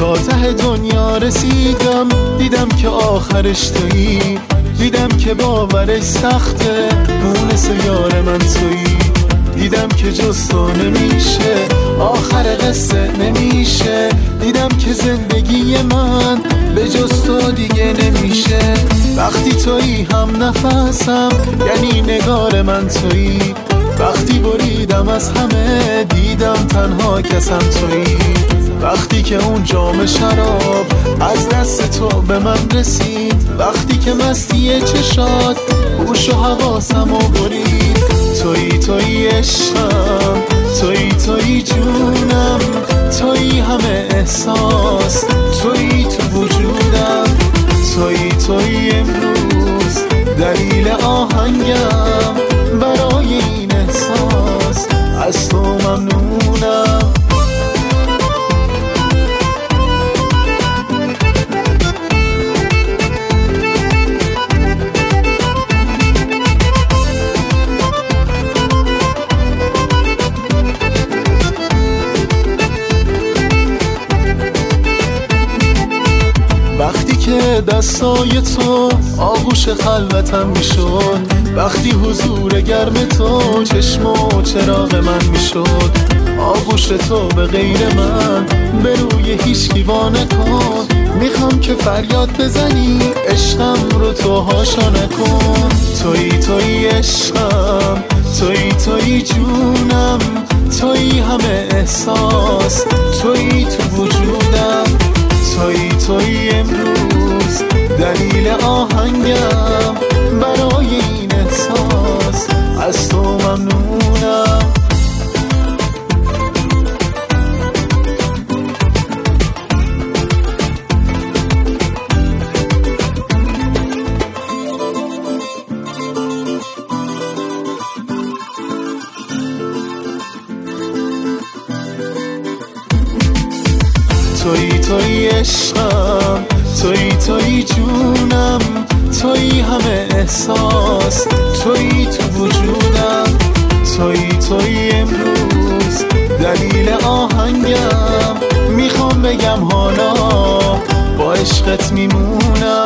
تا ته دنیا رسیدم، دیدم که آخرش تویی، دیدم که باورش سخته، مونس یار من تویی. دیدم که جز تو نمیشه، آخر قصه نمیشه. دیدم که زندگی من به جز تو دیگه نمیشه. وقتی تویی هم نفسم، یعنی نگار من تویی. وقتی بریدم از همه، دیدم تنها کسم تویی. وقتی که اون جام شراب از دست تو به من رسید، وقتی که مستی چشات هوش و حواسمو برید. تویی عشقم، تویی جونم، تویی همه احساس، تویی تو وجودم. تویی امروز دلیل آهنگم، برای این احساس از تو ممنونم. وقتی که دستای تو آغوش خلوتم میشد، وقتی حضور گرم تو چشم و چراغ من میشد، آغوش تو به غیر من به روی هیچ دیوانه کن. میخوام که فریاد بزنی عشقم رو تو هاشا نکن. تویی عشقم، تویی جونم، تویی همه احساس، تویی تو وجودم. تویی امروز دلیل آهنگم، برای این احساس از تو ممنونم. تویی عشقم، تویی جونم، تویی همه احساس، تویی تو وجودم. تویی امروز دلیل آهنگم، میخوام بگم حالا با عشقت میمونم.